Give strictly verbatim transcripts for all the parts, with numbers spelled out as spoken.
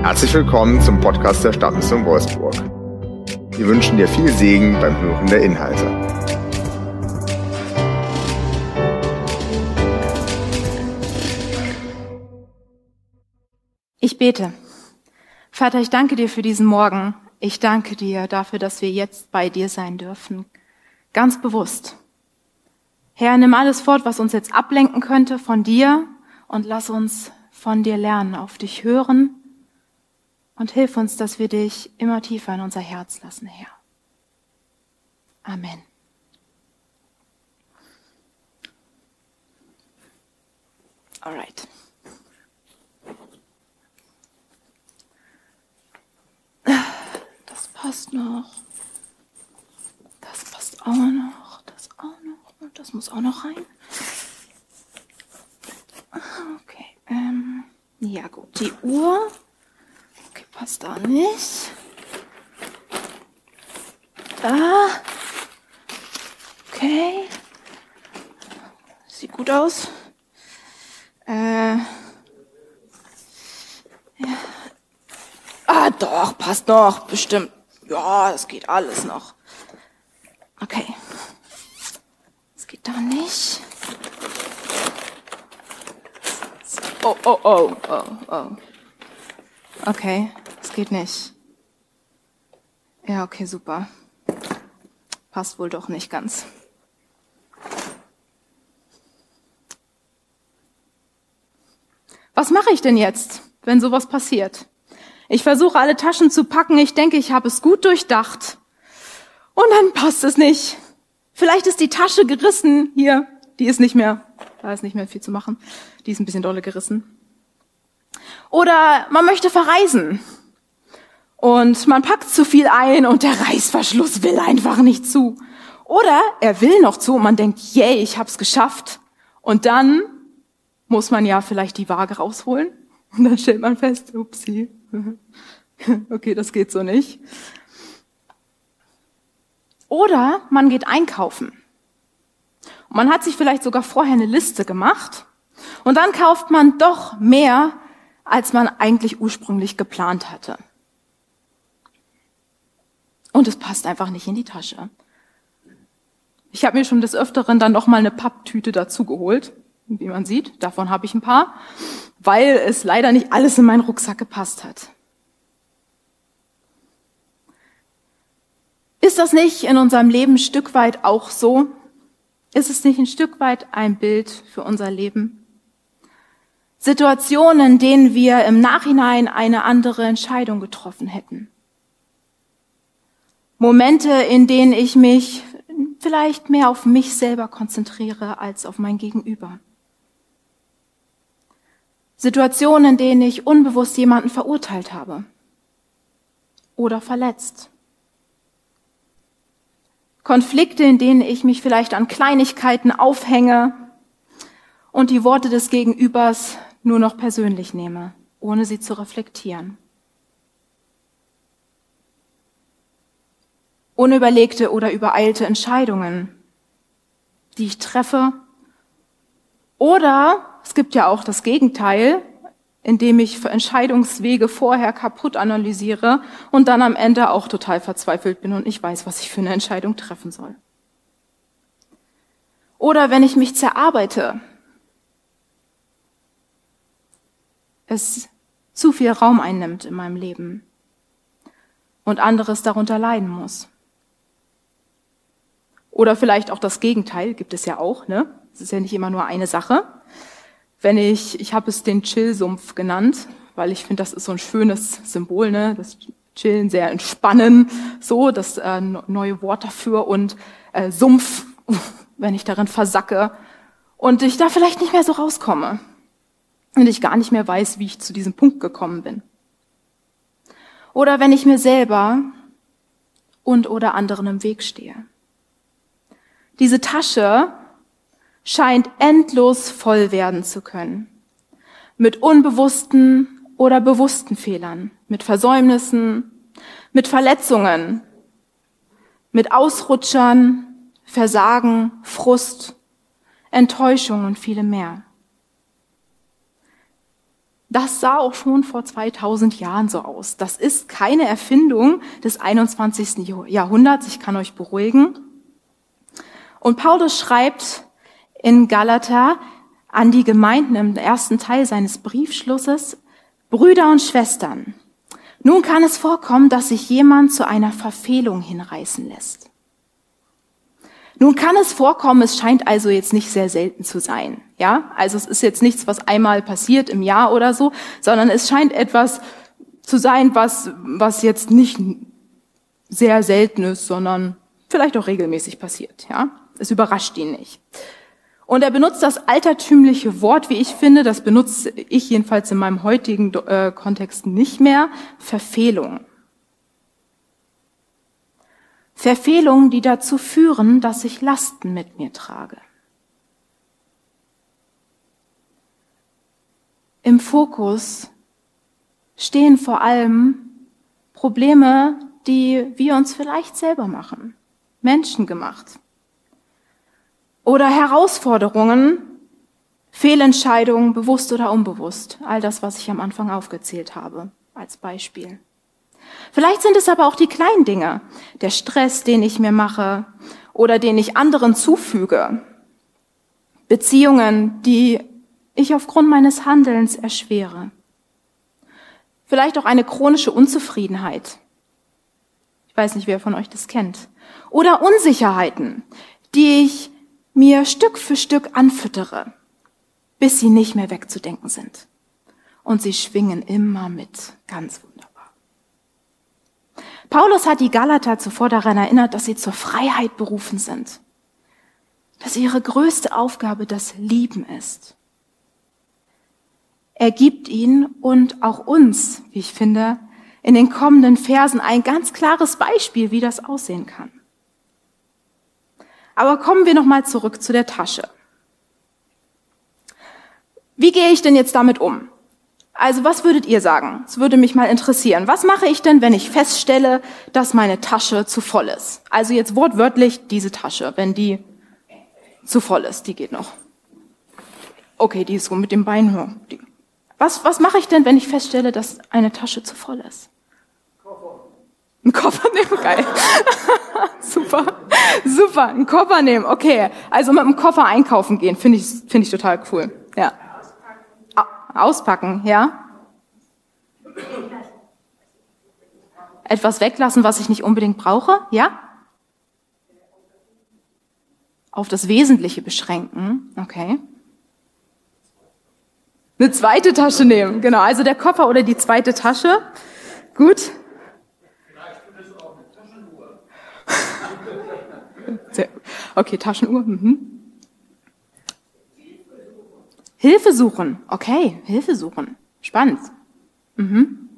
Herzlich willkommen zum Podcast der Stadtmission Wolfsburg. Wir wünschen dir viel Segen beim Hören der Inhalte. Ich bete. Vater, ich danke dir für diesen Morgen. Ich danke dir dafür, dass wir jetzt bei dir sein dürfen. Ganz bewusst. Herr, nimm alles fort, was uns jetzt ablenken könnte von dir und lass uns von dir lernen, auf dich hören und hilf uns, dass wir dich immer tiefer in unser Herz lassen, Herr. Amen. Alright. Das passt noch. Das passt auch noch. Das auch noch. Und das muss auch noch rein. Okay. Ähm, ja gut. Die Uhr. Okay, passt da nicht. Da. Okay. Sieht gut aus. Äh. Ja. Ah, doch, passt noch, bestimmt. Ja, das geht alles noch. Okay. Das geht da nicht. Oh, oh, oh, oh, oh. Okay, das geht nicht. Ja, okay, super. Passt wohl doch nicht ganz. Was mache ich denn jetzt, wenn sowas passiert? Ich versuche, alle Taschen zu packen. Ich denke, ich habe es gut durchdacht. Und dann passt es nicht. Vielleicht ist die Tasche gerissen. Hier, die ist nicht mehr, da ist nicht mehr viel zu machen. Die ist ein bisschen dolle gerissen. Oder man möchte verreisen. Und man packt zu viel ein und der Reißverschluss will einfach nicht zu. Oder er will noch zu und man denkt, yay, ich hab's geschafft. Und dann muss man ja vielleicht die Waage rausholen. Und dann stellt man fest, upsie. Okay, das geht so nicht. Oder man geht einkaufen. Und man hat sich vielleicht sogar vorher eine Liste gemacht. Und dann kauft man doch mehr, als man eigentlich ursprünglich geplant hatte. Und es passt einfach nicht in die Tasche. Ich habe mir schon des Öfteren dann noch mal eine Papptüte dazu geholt. Wie man sieht, davon habe ich ein paar, weil es leider nicht alles in meinen Rucksack gepasst hat. Ist das nicht in unserem Leben ein Stück weit auch so? Ist es nicht ein Stück weit ein Bild für unser Leben? Situationen, in denen wir im Nachhinein eine andere Entscheidung getroffen hätten. Momente, in denen ich mich vielleicht mehr auf mich selber konzentriere als auf mein Gegenüber. Situationen, in denen ich unbewusst jemanden verurteilt habe oder verletzt. Konflikte, in denen ich mich vielleicht an Kleinigkeiten aufhänge und die Worte des Gegenübers nur noch persönlich nehme, ohne sie zu reflektieren. Unüberlegte oder übereilte Entscheidungen, die ich treffe. Oder es gibt ja auch das Gegenteil, indem ich Entscheidungswege vorher kaputt analysiere und dann am Ende auch total verzweifelt bin und nicht weiß, was ich für eine Entscheidung treffen soll. Oder wenn ich mich zerarbeite, es zu viel Raum einnimmt in meinem Leben und anderes darunter leiden muss. Oder vielleicht auch das Gegenteil, gibt es ja auch, ne? Es ist ja nicht immer nur eine Sache. Wenn ich, ich habe es den Chill-Sumpf genannt, weil ich finde, das ist so ein schönes Symbol, ne? Das Chillen, sehr entspannen, so, das äh, neue Wort dafür und äh, Sumpf, wenn ich darin versacke und ich da vielleicht nicht mehr so rauskomme und ich gar nicht mehr weiß, wie ich zu diesem Punkt gekommen bin. Oder wenn ich mir selber und oder anderen im Weg stehe. Diese Tasche scheint endlos voll werden zu können. Mit unbewussten oder bewussten Fehlern, mit Versäumnissen, mit Verletzungen, mit Ausrutschern, Versagen, Frust, Enttäuschung und viele mehr. Das sah auch schon vor zweitausend Jahren so aus. Das ist keine Erfindung des einundzwanzigsten Jahrhunderts, ich kann euch beruhigen. Und Paulus schreibt in Galater an die Gemeinden im ersten Teil seines Briefschlusses: Brüder und Schwestern, nun kann es vorkommen, dass sich jemand zu einer Verfehlung hinreißen lässt. Nun kann es vorkommen, es scheint also jetzt nicht sehr selten zu sein. Ja, also es ist jetzt nichts, was einmal passiert im Jahr oder so, sondern es scheint etwas zu sein, was, was jetzt nicht sehr selten ist, sondern vielleicht auch regelmäßig passiert. Ja, es überrascht ihn nicht. Und er benutzt das altertümliche Wort, wie ich finde, das benutze ich jedenfalls in meinem heutigen äh, Kontext nicht mehr, Verfehlung. Verfehlungen, die dazu führen, dass ich Lasten mit mir trage. Im Fokus stehen vor allem Probleme, die wir uns vielleicht selber machen, menschengemacht. Oder Herausforderungen, Fehlentscheidungen, bewusst oder unbewusst. All das, was ich am Anfang aufgezählt habe, als Beispiel. Vielleicht sind es aber auch die kleinen Dinge, der Stress, den ich mir mache oder den ich anderen zufüge. Beziehungen, die ich aufgrund meines Handelns erschwere. Vielleicht auch eine chronische Unzufriedenheit. Ich weiß nicht, wer von euch das kennt. Oder Unsicherheiten, die ich mir Stück für Stück anfüttere, bis sie nicht mehr wegzudenken sind. Und sie schwingen immer mit. Ganz wunderbar. Paulus hat die Galater zuvor daran erinnert, dass sie zur Freiheit berufen sind. Dass ihre größte Aufgabe das Lieben ist. Er gibt ihnen und auch uns, wie ich finde, in den kommenden Versen ein ganz klares Beispiel, wie das aussehen kann. Aber kommen wir nochmal zurück zu der Tasche. Wie gehe ich denn jetzt damit um? Also was würdet ihr sagen? Es würde mich mal interessieren. Was mache ich denn, wenn ich feststelle, dass meine Tasche zu voll ist? Also jetzt wortwörtlich diese Tasche, wenn die zu voll ist, die geht noch. Okay, die ist so mit dem Bein höher. Was, was mache ich denn, wenn ich feststelle, dass eine Tasche zu voll ist? Koffer. Ein Koffer nehmen, geil. Super, super, einen Koffer nehmen, okay. Also mit einem Koffer einkaufen gehen, finde ich, finde ich total cool, ja. Auspacken, ja. Etwas weglassen, was ich nicht unbedingt brauche, ja. Auf das Wesentliche beschränken, okay. Eine zweite Tasche nehmen, genau. Also der Koffer oder die zweite Tasche, gut. Vielleicht findest du auch eine Taschenuhr. Sehr, okay, Taschenuhr, mhm. Hilfe suchen. Okay, Hilfe suchen. Spannend. Mhm.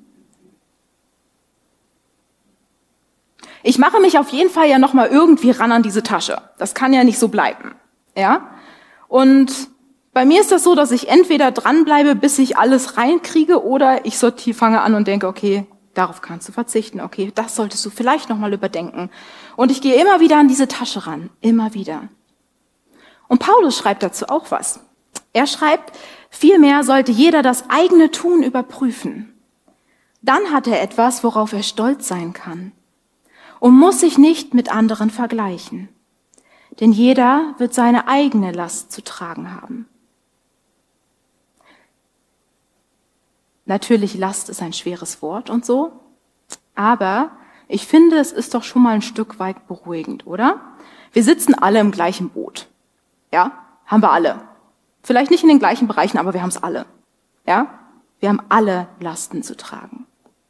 Ich mache mich auf jeden Fall ja nochmal irgendwie ran an diese Tasche. Das kann ja nicht so bleiben. Ja? Und bei mir ist das so, dass ich entweder dranbleibe, bis ich alles reinkriege, oder ich sortiere, fange an und denke, okay, darauf kannst du verzichten. Okay, das solltest du vielleicht nochmal überdenken. Und ich gehe immer wieder an diese Tasche ran. Immer wieder. Und Paulus schreibt dazu auch was. Er schreibt, vielmehr sollte jeder das eigene Tun überprüfen. Dann hat er etwas, worauf er stolz sein kann und muss sich nicht mit anderen vergleichen. Denn jeder wird seine eigene Last zu tragen haben. Natürlich, Last ist ein schweres Wort und so, aber ich finde, es ist doch schon mal ein Stück weit beruhigend, oder? Wir sitzen alle im gleichen Boot. Ja, haben wir alle. Vielleicht nicht in den gleichen Bereichen, aber wir haben es alle. Ja? Wir haben alle Lasten zu tragen.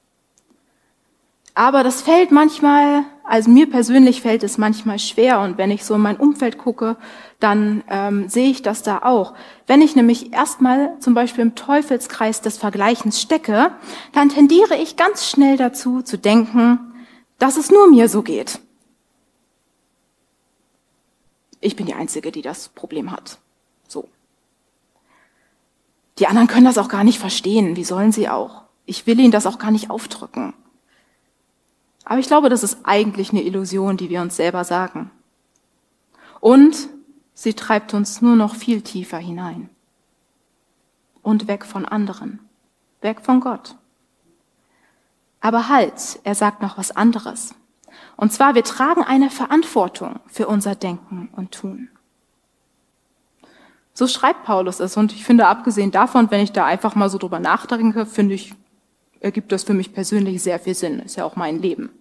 Aber das fällt manchmal, also mir persönlich fällt es manchmal schwer, und wenn ich so in mein Umfeld gucke, dann ähm, sehe ich das da auch. Wenn ich nämlich erstmal zum Beispiel im Teufelskreis des Vergleichens stecke, dann tendiere ich ganz schnell dazu zu denken, dass es nur mir so geht. Ich bin die Einzige, die das Problem hat. So. Die anderen können das auch gar nicht verstehen. Wie sollen sie auch? Ich will ihnen das auch gar nicht aufdrücken. Aber ich glaube, das ist eigentlich eine Illusion, die wir uns selber sagen. Und sie treibt uns nur noch viel tiefer hinein und weg von anderen. weg von Gott. Aber halt, er sagt noch was anderes. Und zwar, wir tragen eine Verantwortung für unser Denken und Tun. So schreibt Paulus es. Und ich finde, abgesehen davon, wenn ich da einfach mal so drüber nachdenke, finde ich, ergibt das für mich persönlich sehr viel Sinn. Ist ja auch mein Leben.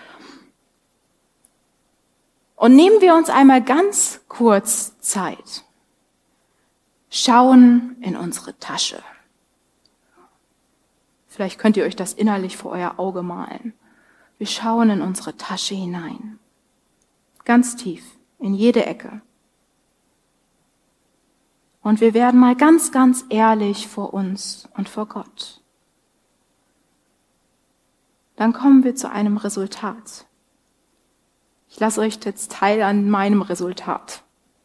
Und nehmen wir uns einmal ganz kurz Zeit. Schauen in unsere Tasche. Vielleicht könnt ihr euch das innerlich vor euer Auge malen. Wir schauen in unsere Tasche hinein. Ganz tief, in jede Ecke. Und wir werden mal ganz, ganz ehrlich vor uns und vor Gott. Dann kommen wir zu einem Resultat. Ich lasse euch jetzt teil an meinem Resultat.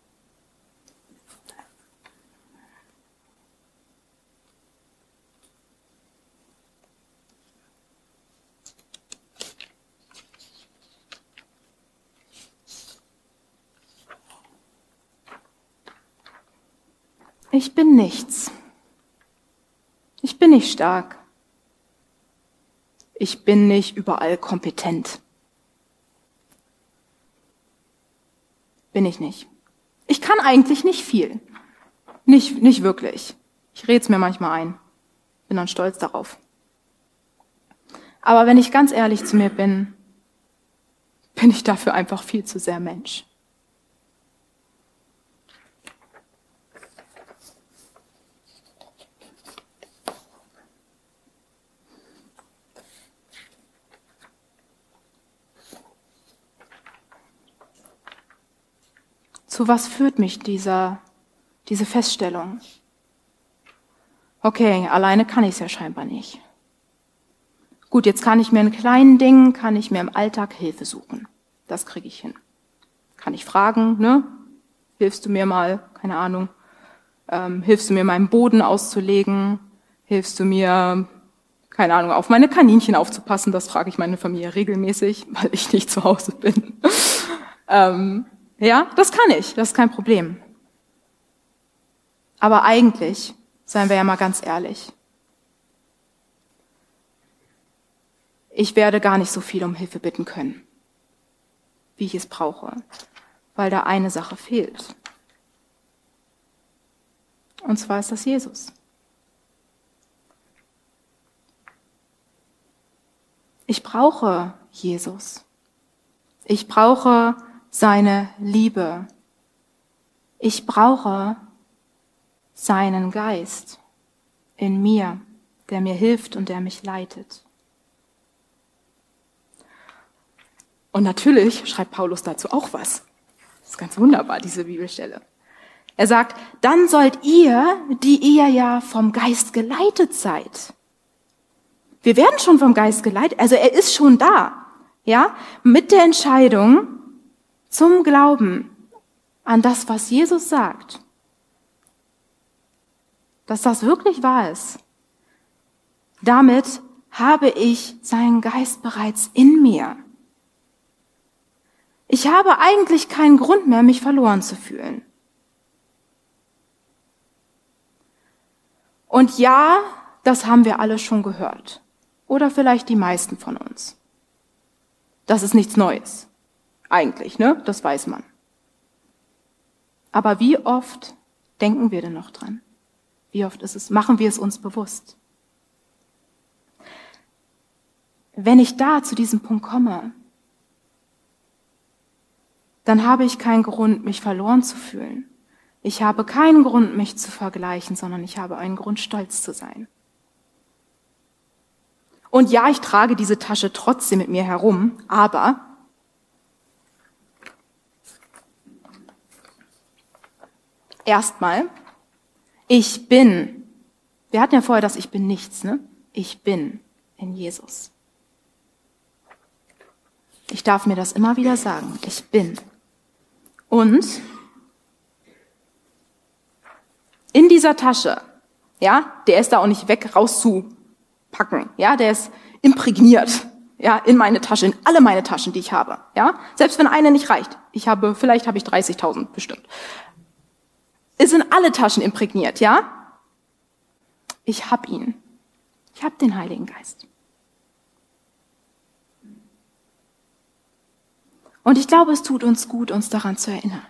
Ich bin nichts. Ich bin nicht stark. Ich bin nicht überall kompetent. Bin ich nicht. Ich kann eigentlich nicht viel. Nicht, nicht wirklich. Ich rede es mir manchmal ein. Bin dann stolz darauf. Aber wenn ich ganz ehrlich zu mir bin, bin ich dafür einfach viel zu sehr Mensch. Zu was führt mich dieser, diese Feststellung? Okay, alleine kann ich es ja scheinbar nicht. Gut, jetzt kann ich mir in kleinen Dingen, kann ich mir im Alltag Hilfe suchen. Das kriege ich hin. Kann ich fragen, ne? Hilfst du mir mal, keine Ahnung, ähm, hilfst du mir meinen Boden auszulegen? Hilfst du mir, keine Ahnung, auf meine Kaninchen aufzupassen? Das frage ich meine Familie regelmäßig, weil ich nicht zu Hause bin. ähm, Ja, das kann ich, das ist kein Problem. Aber eigentlich, seien wir ja mal ganz ehrlich, ich werde gar nicht so viel um Hilfe bitten können, wie ich es brauche, weil da eine Sache fehlt. Und zwar ist das Jesus. Ich brauche Jesus. Ich brauche seine Liebe. Ich brauche seinen Geist in mir, der mir hilft und der mich leitet. Und natürlich schreibt Paulus dazu auch was. Das ist ganz wunderbar, diese Bibelstelle. Er sagt, dann sollt ihr, die ihr ja vom Geist geleitet seid. Wir werden schon vom Geist geleitet, also er ist schon da, ja, mit der Entscheidung zum Glauben an das, was Jesus sagt, dass das wirklich wahr ist. Damit habe ich seinen Geist bereits in mir. Ich habe eigentlich keinen Grund mehr, mich verloren zu fühlen. Und ja, das haben wir alle schon gehört. Oder vielleicht die meisten von uns. Das ist nichts Neues. Eigentlich, ne? Das weiß man. Aber wie oft denken wir denn noch dran? Wie oft ist es, machen wir es uns bewusst? Wenn ich da zu diesem Punkt komme, dann habe ich keinen Grund, mich verloren zu fühlen. Ich habe keinen Grund, mich zu vergleichen, sondern ich habe einen Grund, stolz zu sein. Und ja, ich trage diese Tasche trotzdem mit mir herum, aber erstmal, ich bin, wir hatten ja vorher das Ich bin nichts, ne? Ich bin in Jesus. Ich darf mir das immer wieder sagen, ich bin. Und in dieser Tasche, ja, der ist da auch nicht weg rauszupacken, ja, der ist imprägniert, ja, in meine Tasche, in alle meine Taschen, die ich habe, ja. Selbst wenn eine nicht reicht, ich habe, vielleicht habe ich dreißigtausend bestimmt. Ist in alle Taschen imprägniert, ja? Ich hab ihn. Ich habe den Heiligen Geist. Und ich glaube, es tut uns gut, uns daran zu erinnern.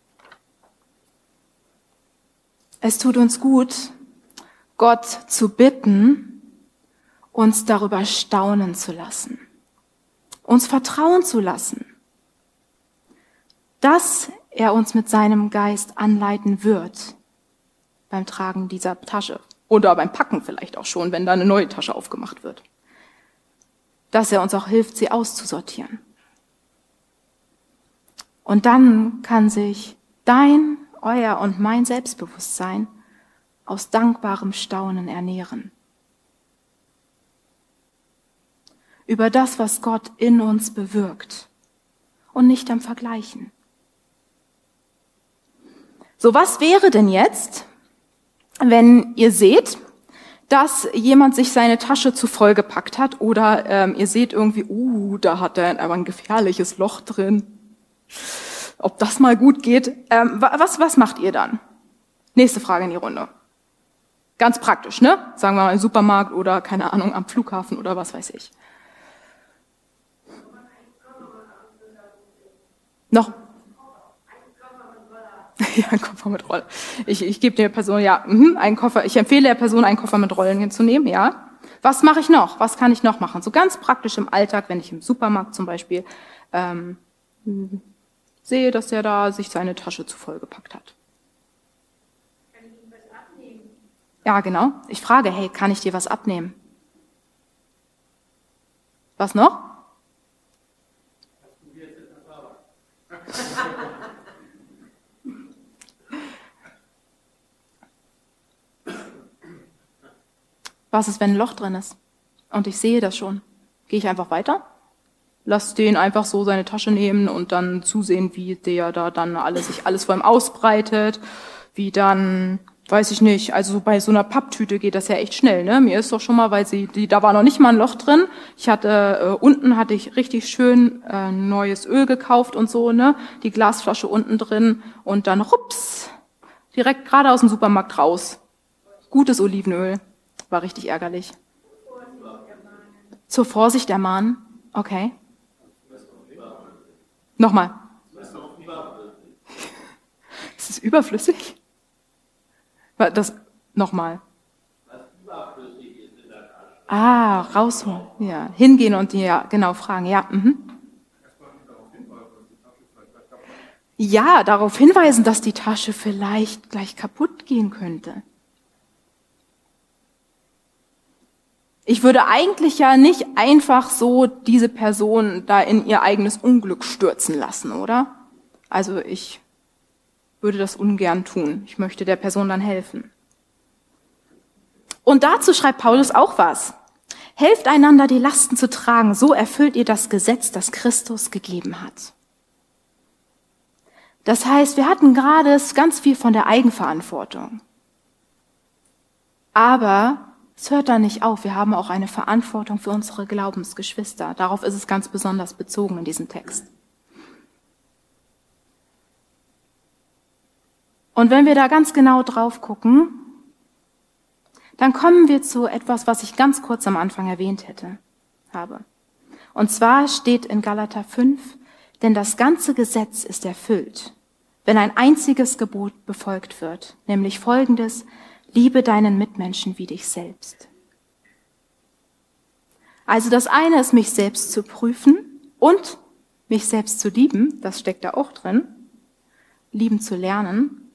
Es tut uns gut, Gott zu bitten, uns darüber staunen zu lassen, uns vertrauen zu lassen, dass er uns mit seinem Geist anleiten wird beim Tragen dieser Tasche oder beim Packen vielleicht auch schon, wenn da eine neue Tasche aufgemacht wird. Dass er uns auch hilft, sie auszusortieren. Und dann kann sich dein, euer und mein Selbstbewusstsein aus dankbarem Staunen ernähren. Über das, was Gott in uns bewirkt und nicht am Vergleichen. So, was wäre denn jetzt, wenn ihr seht, dass jemand sich seine Tasche zu voll gepackt hat oder ähm, ihr seht irgendwie, uh, da hat er aber ein gefährliches Loch drin. Ob das mal gut geht, ähm, was, was macht ihr dann? Nächste Frage in die Runde. Ganz praktisch, ne? Sagen wir mal im Supermarkt oder, keine Ahnung, am Flughafen oder was weiß ich. Noch? Ja, ein Koffer mit Rollen. Ich, ich gebe der Person, ja, mh, einen Koffer. Ich empfehle der Person, einen Koffer mit Rollen hinzunehmen, ja. Was mache ich noch? Was kann ich noch machen? So ganz praktisch im Alltag, wenn ich im Supermarkt zum Beispiel ähm, sehe, dass er da sich seine Tasche zu voll gepackt hat. Kann ich ihm was abnehmen? Ja, genau. Ich frage, hey, kann ich dir was abnehmen? Was noch? Was ist, wenn ein Loch drin ist? Und ich sehe das schon. Gehe ich einfach weiter? Lass den einfach so seine Tasche nehmen und dann zusehen, wie der da dann alles, sich alles vor ihm ausbreitet, wie dann, weiß ich nicht, also bei so einer Papptüte geht das ja echt schnell, ne? Mir ist doch schon mal, weil sie, die, da war noch nicht mal ein Loch drin. Ich hatte, äh, unten hatte ich richtig schön äh, neues Öl gekauft und so, ne? Die Glasflasche unten drin und dann rups, direkt gerade aus dem Supermarkt raus. Gutes Olivenöl. War richtig ärgerlich. Zur Vorsicht ermahnen. Okay. Nochmal. Ist es überflüssig? Das, nochmal. Ah, rausholen. Ja, hingehen und die, ja, genau, fragen. Ja, mhm. Ja, darauf hinweisen, dass die Tasche vielleicht gleich kaputt gehen könnte. Ich würde eigentlich ja nicht einfach so diese Person da in ihr eigenes Unglück stürzen lassen, oder? Also ich würde das ungern tun. Ich möchte der Person dann helfen. Und dazu schreibt Paulus auch was. Helft einander, die Lasten zu tragen, so erfüllt ihr das Gesetz, das Christus gegeben hat. Das heißt, wir hatten gerade ganz viel von der Eigenverantwortung. Aber es hört da nicht auf. Wir haben auch eine Verantwortung für unsere Glaubensgeschwister. Darauf ist es ganz besonders bezogen in diesem Text. Und wenn wir da ganz genau drauf gucken, dann kommen wir zu etwas, was ich ganz kurz am Anfang erwähnt hätte, habe. Und zwar steht in Galater fünf, denn das ganze Gesetz ist erfüllt, wenn ein einziges Gebot befolgt wird, nämlich folgendes: Liebe deinen Mitmenschen wie dich selbst. Also das eine ist, mich selbst zu prüfen und mich selbst zu lieben, das steckt da auch drin, lieben zu lernen.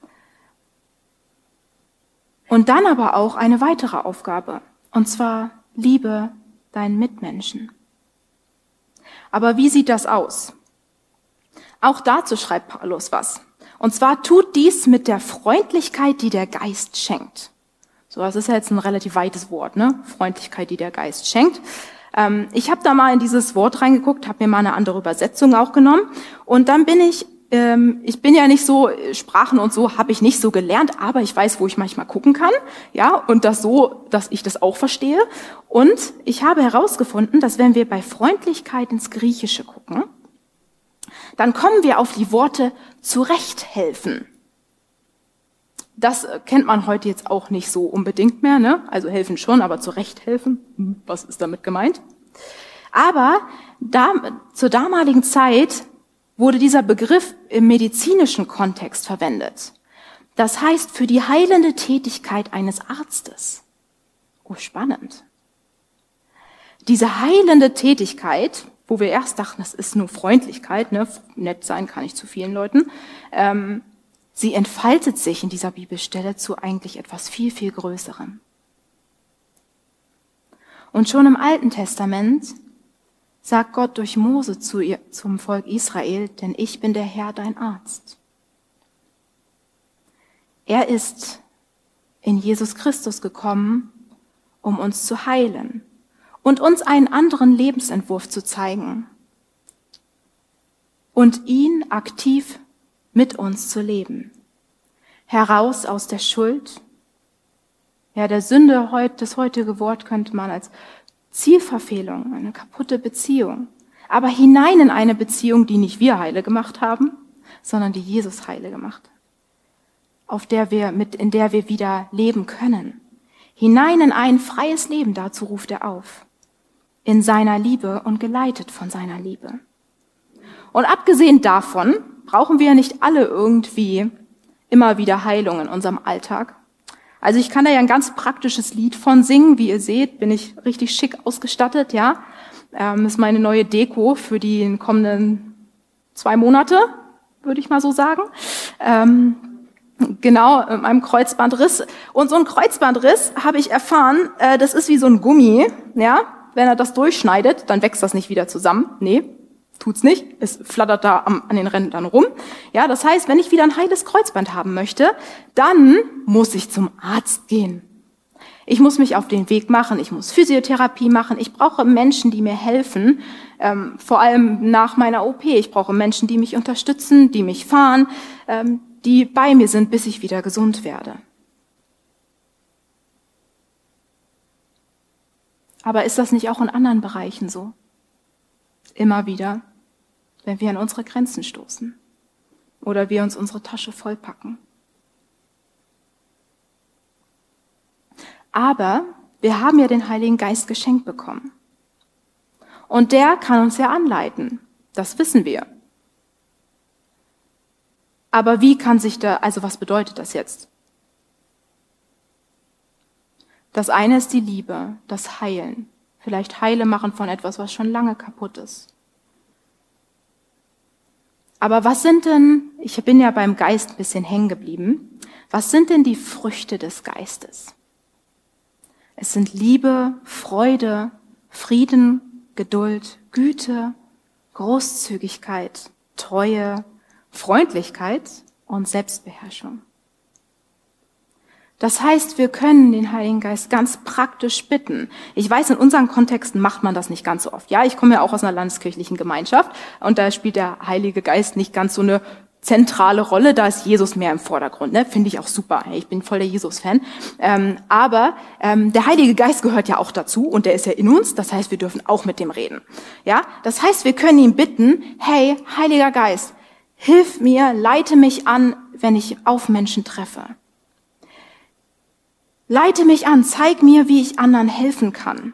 Und dann aber auch eine weitere Aufgabe, und zwar liebe deinen Mitmenschen. Aber wie sieht das aus? Auch dazu schreibt Paulus was. Und zwar tut dies mit der Freundlichkeit, die der Geist schenkt. So, das ist ja jetzt ein relativ weites Wort, ne? Freundlichkeit, die der Geist schenkt. Ähm, ich habe da mal in dieses Wort reingeguckt, habe mir mal eine andere Übersetzung auch genommen. Und dann bin ich, ähm, ich bin ja nicht so, Sprachen und so habe ich nicht so gelernt, aber ich weiß, wo ich manchmal gucken kann, ja, und das so, dass ich das auch verstehe. Und ich habe herausgefunden, dass wenn wir bei Freundlichkeit ins Griechische gucken, dann kommen wir auf die Worte zurechthelfen. Das kennt man heute jetzt auch nicht so unbedingt mehr, ne? Also helfen schon, aber zurecht helfen, hm, was ist damit gemeint? Aber da, zur damaligen Zeit wurde dieser Begriff im medizinischen Kontext verwendet. Das heißt, für die heilende Tätigkeit eines Arztes. Oh, spannend. Diese heilende Tätigkeit, wo wir erst dachten, das ist nur Freundlichkeit, ne? Nett sein kann ich zu vielen Leuten, ähm, sie entfaltet sich in dieser Bibelstelle zu eigentlich etwas viel, viel Größerem. Und schon im Alten Testament sagt Gott durch Mose zu ihr, zum Volk Israel, denn ich bin der Herr, dein Arzt. Er ist in Jesus Christus gekommen, um uns zu heilen und uns einen anderen Lebensentwurf zu zeigen und ihn aktiv mit uns zu leben. Heraus aus der Schuld, ja, der Sünde, das heutige Wort könnte man als Zielverfehlung, eine kaputte Beziehung, aber hinein in eine Beziehung, die nicht wir heile gemacht haben, sondern die Jesus heile gemacht hat, auf der wir mit, in der wir wieder leben können. Hinein in ein freies Leben, dazu ruft er auf, in seiner Liebe und geleitet von seiner Liebe. Und abgesehen davon brauchen wir nicht alle irgendwie immer wieder Heilung in unserem Alltag. Also ich kann da ja ein ganz praktisches Lied von singen. Wie ihr seht, bin ich richtig schick ausgestattet, ja. Ähm, das ist meine neue Deko für die kommenden zwei Monate, würde ich mal so sagen. Ähm, genau, in meinem Kreuzbandriss. Und so ein Kreuzbandriss, habe ich erfahren, äh, das ist wie so ein Gummi, ja. Wenn er das durchschneidet, dann wächst das nicht wieder zusammen. Nee, tut's nicht. Es flattert da am, an den Rändern rum. Ja, das heißt, wenn ich wieder ein heiles Kreuzband haben möchte, dann muss ich zum Arzt gehen. Ich muss mich auf den Weg machen. Ich muss Physiotherapie machen. Ich brauche Menschen, die mir helfen. Ähm, vor allem nach meiner O P. Ich brauche Menschen, die mich unterstützen, die mich fahren, ähm, die bei mir sind, bis ich wieder gesund werde. Aber ist das nicht auch in anderen Bereichen so? Immer wieder, wenn wir an unsere Grenzen stoßen oder wir uns unsere Tasche vollpacken. Aber wir haben ja den Heiligen Geist geschenkt bekommen. Und der kann uns ja anleiten. Das wissen wir. Aber wie kann sich da, also was bedeutet das jetzt? Das eine ist die Liebe, das Heilen. Vielleicht heile machen von etwas, was schon lange kaputt ist. Aber was sind denn, ich bin ja beim Geist ein bisschen hängen geblieben, was sind denn die Früchte des Geistes? Es sind Liebe, Freude, Frieden, Geduld, Güte, Großzügigkeit, Treue, Freundlichkeit und Selbstbeherrschung. Das heißt, wir können den Heiligen Geist ganz praktisch bitten. Ich weiß, in unseren Kontexten macht man das nicht ganz so oft. Ja, ich komme ja auch aus einer landeskirchlichen Gemeinschaft und da spielt der Heilige Geist nicht ganz so eine zentrale Rolle. Da ist Jesus mehr im Vordergrund. Ne? Finde ich auch super. Ich bin voll der Jesus-Fan. Ähm, aber ähm, der Heilige Geist gehört ja auch dazu und der ist ja in uns. Das heißt, wir dürfen auch mit dem reden. Ja, das heißt, wir können ihn bitten: Hey, Heiliger Geist, hilf mir, leite mich an, wenn ich auf Menschen treffe. Leite mich an, zeig mir, wie ich anderen helfen kann.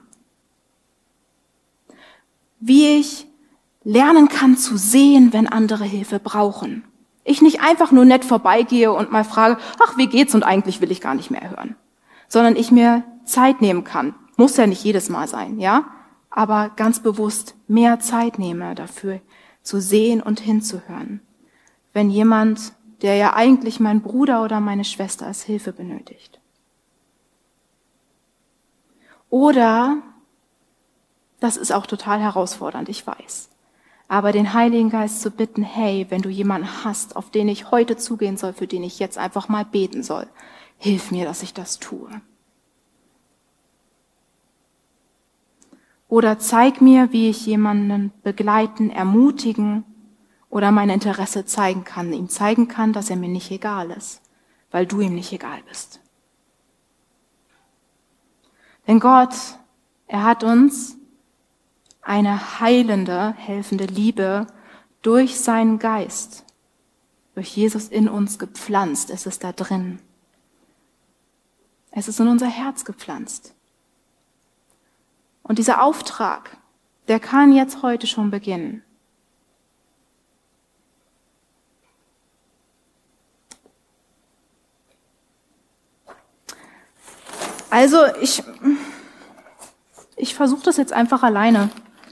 Wie ich lernen kann zu sehen, wenn andere Hilfe brauchen. Ich nicht einfach nur nett vorbeigehe und mal frage, ach, wie geht's, und eigentlich will ich gar nicht mehr hören. Sondern ich mir Zeit nehmen kann. Muss ja nicht jedes Mal sein, ja? Aber ganz bewusst mehr Zeit nehme dafür, zu sehen und hinzuhören. Wenn jemand, der ja eigentlich mein Bruder oder meine Schwester ist, Hilfe benötigt. Oder, das ist auch total herausfordernd, ich weiß, aber den Heiligen Geist zu bitten: Hey, wenn du jemanden hast, auf den ich heute zugehen soll, für den ich jetzt einfach mal beten soll, hilf mir, dass ich das tue. Oder zeig mir, wie ich jemanden begleiten, ermutigen oder mein Interesse zeigen kann, ihm zeigen kann, dass er mir nicht egal ist, weil du ihm nicht egal bist. Denn Gott, er hat uns eine heilende, helfende Liebe durch seinen Geist, durch Jesus in uns gepflanzt. Es ist da drin. Es ist in unser Herz gepflanzt. Und dieser Auftrag, der kann jetzt heute schon beginnen. Also ich, ich versuche das jetzt einfach alleine.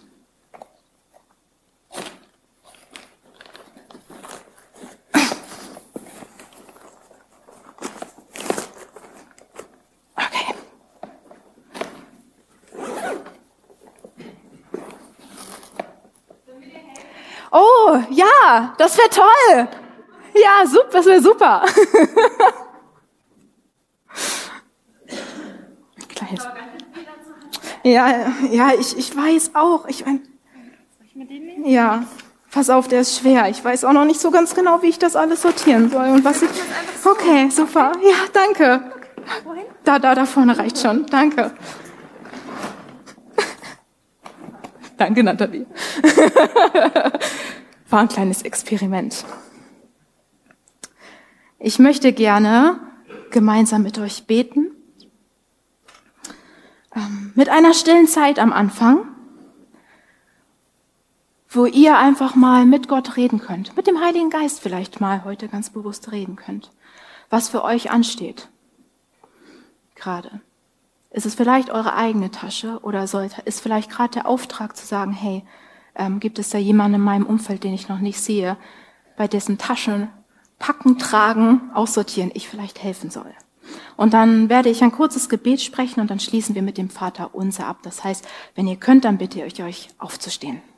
Okay. Oh, ja, das wäre toll. Ja, super, das wäre super. Kleines. Ja, ja, ich, ich weiß auch. Ich mein, soll ich mir den nehmen? Ja, pass auf, der ist schwer. Ich weiß auch noch nicht so ganz genau, wie ich das alles sortieren soll und was ich. Okay, super. Ja, danke. Da, da, da vorne reicht schon. Danke. Danke, Nathalie. War ein kleines Experiment. Ich möchte gerne gemeinsam mit euch beten. Ähm, mit einer stillen Zeit am Anfang, wo ihr einfach mal mit Gott reden könnt. Mit dem Heiligen Geist vielleicht mal heute ganz bewusst reden könnt. Was für euch ansteht. Gerade. Ist es vielleicht eure eigene Tasche oder sollte, ist vielleicht gerade der Auftrag zu sagen, hey, ähm, gibt es da jemanden in meinem Umfeld, den ich noch nicht sehe, bei dessen Taschen packen, tragen, aussortieren, ich vielleicht helfen soll. Und dann werde ich ein kurzes Gebet sprechen und dann schließen wir mit dem Vater unser ab. Das heißt, wenn ihr könnt, dann bitte ich euch aufzustehen.